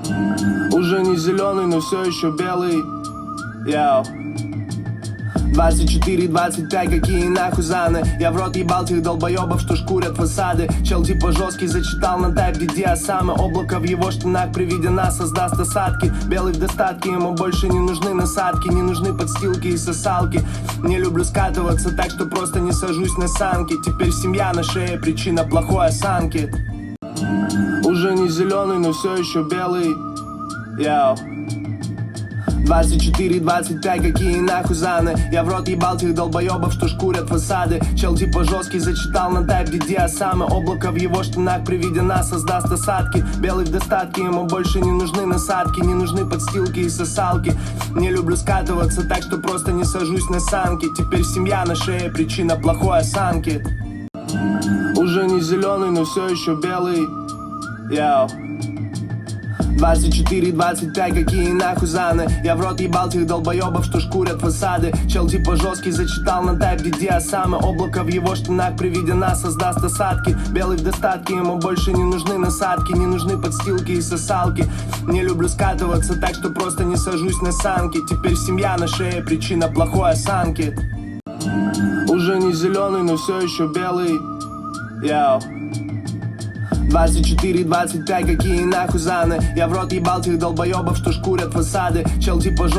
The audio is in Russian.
Уже не зеленый, но все еще белый. Яу. 24-25, какие нахуй заны. Я в рот ебал тех долбоебов, что шкурят фасады. Чел типа жесткий зачитал на тайп диасамы. Облако в его штанах при виде нас создаст осадки. Белый в достатке, ему больше не нужны насадки. Не нужны подстилки и сосалки. Не люблю скатываться, так что просто не сажусь на санки. Теперь семья на шее, причина плохой осанки. Уже не зеленый, но все еще белый. Яу. 24-25, какие нахуй заны. Я в рот ебал тех долбоебов, что шкурят фасады. Чел типа жесткий зачитал на тайп диасамы. Облако в его штанах при виде нас создаст осадки. Белый в достатке, ему больше не нужны насадки. Не нужны подстилки и сосалки. Не люблю скатываться, так что просто не сажусь на санки. Теперь семья на шее, причина плохой осанки. Уже не зеленый, но все еще белый. Яу. 24-25, какие нахуй заны. Я в рот ебал тех долбоебов, что шкурят фасады. Чел типа жесткий зачитал на тайп диасамы. Облако в его штанах при виде нас создаст осадки. Белый в достатке, ему больше не нужны насадки. Не нужны подстилки и сосалки. Не люблю скатываться, так что просто не сажусь на санки. Теперь семья на шее, причина плохой осанки. Уже не зеленый, но все еще белый. Яу. 24-25, какие нахуй заны. Я в рот ебал тех долбоебов, что шкурят фасады. Чел типа